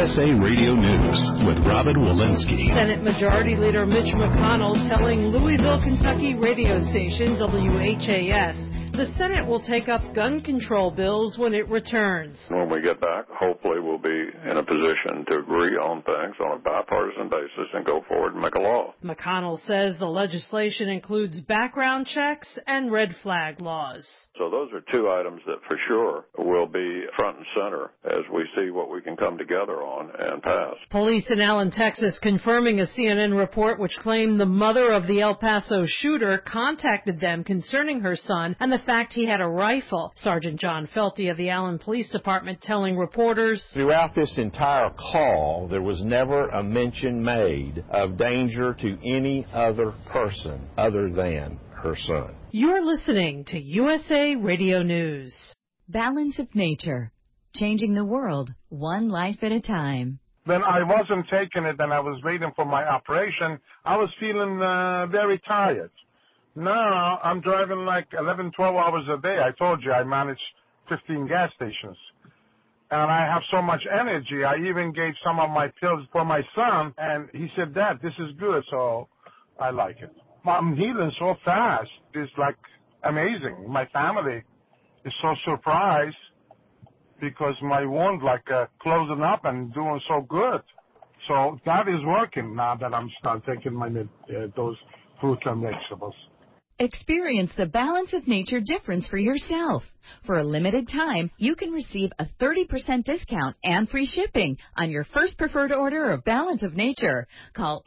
USA Radio News with Robin Walensky. Senate Majority Leader Mitch McConnell telling Louisville, Kentucky radio station WHAS the Senate will take up gun control bills when it returns. When we get back, hopefully we'll be in a position to agree on things on a bipartisan basis and go forward and make a law. McConnell says the legislation includes background checks and red flag laws. So those are two items that for sure will be front and center as we see what we can come together on and pass. Police in Allen, Texas, confirming a CNN report which claimed the mother of the El Paso shooter contacted them concerning her son and the fact he had a rifle. Sergeant John Felty of the Allen Police Department telling reporters, throughout this entire call, there was never a mention made of danger to any other person other than her son. You're listening to USA Radio News. Balance of Nature, changing the world one life at a time. When I wasn't taking it and I was waiting for my operation, I was feeling very tired. Now I'm driving like 11, 12 hours a day. I told you I manage 15 gas stations. And I have so much energy. I even gave some of my pills for my son, and he said, Dad, this is good, so I like it. I'm healing so fast. It's like amazing. My family is so surprised because my wound closing up and doing so good. So that is working now that I'm start taking my those fruits and vegetables. Experience the Balance of Nature difference for yourself. For a limited time, you can receive a 30% discount and free shipping on your first preferred order of Balance of Nature. Call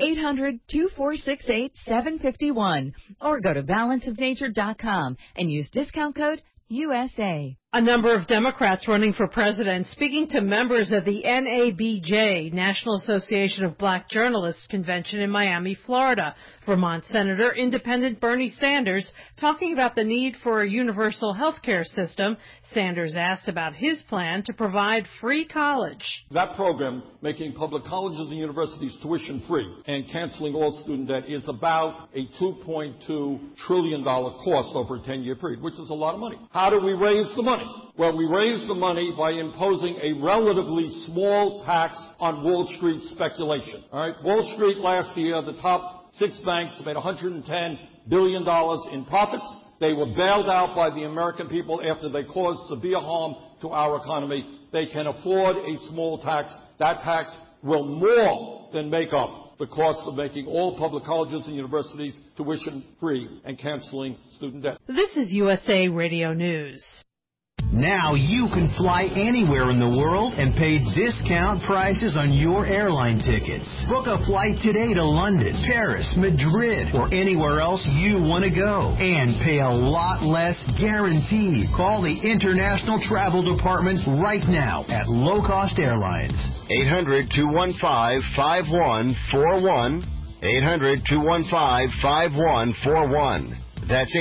800-2468-751 or go to balanceofnature.com and use discount code USA. A number of Democrats running for president speaking to members of the NABJ, National Association of Black Journalists Convention in Miami, Florida. Vermont Senator Independent Bernie Sanders talking about the need for a universal health care system. Sanders asked about his plan to provide free college. That program, making public colleges and universities tuition free and canceling all student debt, is about a $2.2 trillion cost over a 10-year period, which is a lot of money. How do we raise the money? Well, we raise the money by imposing a relatively small tax on Wall Street speculation. All right, Wall Street last year, the top 6 banks made $110 billion in profits. They were bailed out by the American people after they caused severe harm to our economy. They can afford a small tax. That tax will more than make up the cost of making all public colleges and universities tuition free and canceling student debt. This is USA Radio News. Now you can fly anywhere in the world and pay discount prices on your airline tickets. Book a flight today to London, Paris, Madrid, or anywhere else you want to go. And pay a lot less guaranteed. Call the International Travel Department right now at Low Cost Airlines. 800-215-5141. 800-215-5141. That's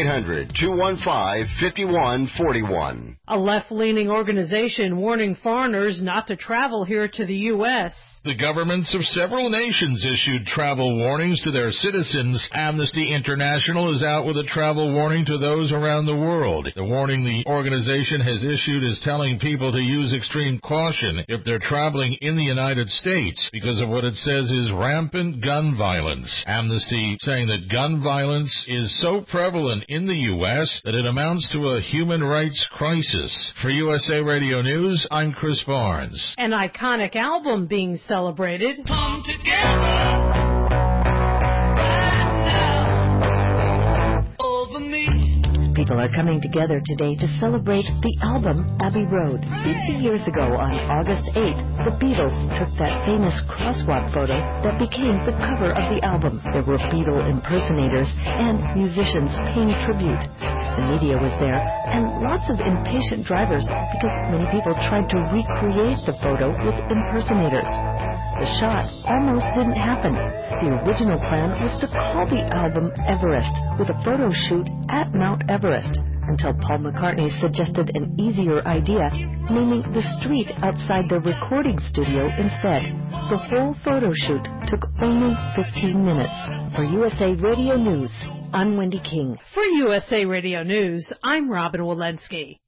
800-215-5141. A left-leaning organization warning foreigners not to travel here to the U.S. The governments of several nations issued travel warnings to their citizens. Amnesty International is out with a travel warning to those around the world. The warning the organization has issued is telling people to use extreme caution if they're traveling in the United States because of what it says is rampant gun violence. Amnesty saying that gun violence is so prevalent in the U.S. that it amounts to a human rights crisis. For USA Radio News, I'm Chris Barnes. An iconic album being celebrated. Come together right now over me. People are coming together today to celebrate the album Abbey Road. 50 years ago, on August 8th, the Beatles took that famous crosswalk photo that became the cover of the album. There were Beatle impersonators and musicians paying tribute. The media was there, and lots of impatient drivers because many people tried to recreate the photo with impersonators. The shot almost didn't happen. The original plan was to call the album Everest with a photo shoot at Mount Everest until Paul McCartney suggested an easier idea, naming the street outside the recording studio instead. The whole photo shoot took only 15 minutes. For USA Radio News, I'm Wendy King. For USA Radio News, I'm Robin Walensky.